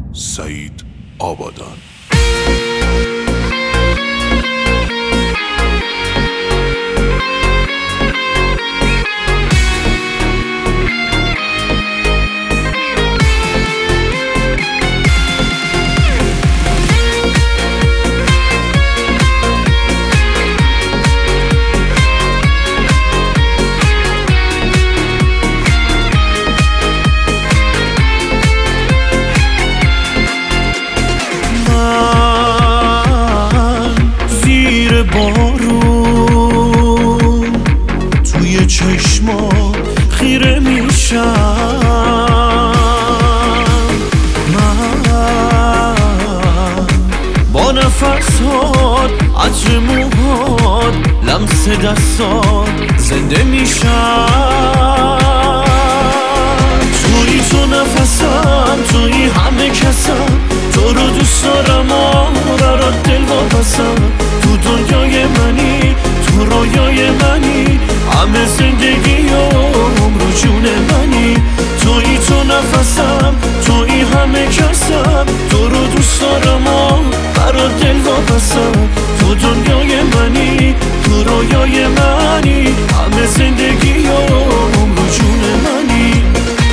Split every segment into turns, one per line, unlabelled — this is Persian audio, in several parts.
سعید آبادان.
بارون توی چشما خیره میشم، من با نفسات، عطر موهات، لمس دستات زنده میشم. توی تو نفسم، توی همه کسم، تو رو دوست دارم و برات دل واپسم. تو دنیای منی، تو رویای منی، همه زندگی و عمر جون منی. توی تو نفسم، توی همه کسم، تو رو دوست دارم و برات دل واپسم. تو دنیای منی، تو رویای منی، همه زندگی و عمر جون منی.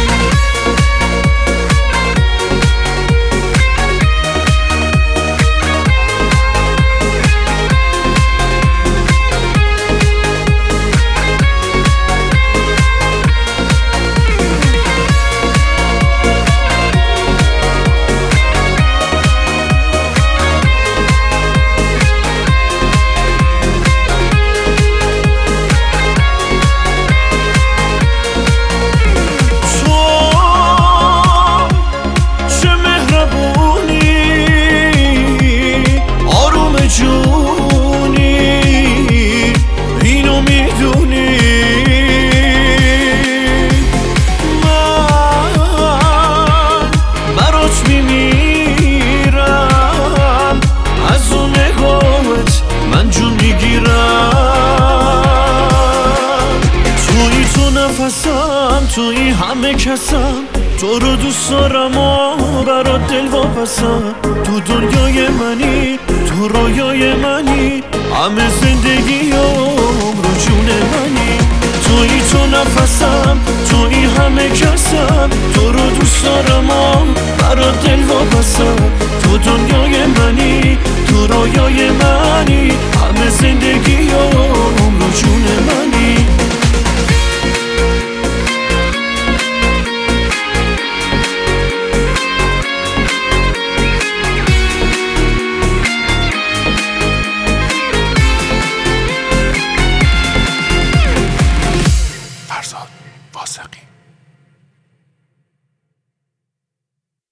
توی همه کسم، تو رو دوست دارم و برات دل واپسم. تو دنیای منی، تو رویای منی، همه زندگی و عمر جون منی. توی تو نفسم، توی همه کسم، تو رو دوست دارم و برات دل واپسم. تو دنیای منی، تو رویای منی، همه زندگی و عمر جون منی.
فرزاد واسقی.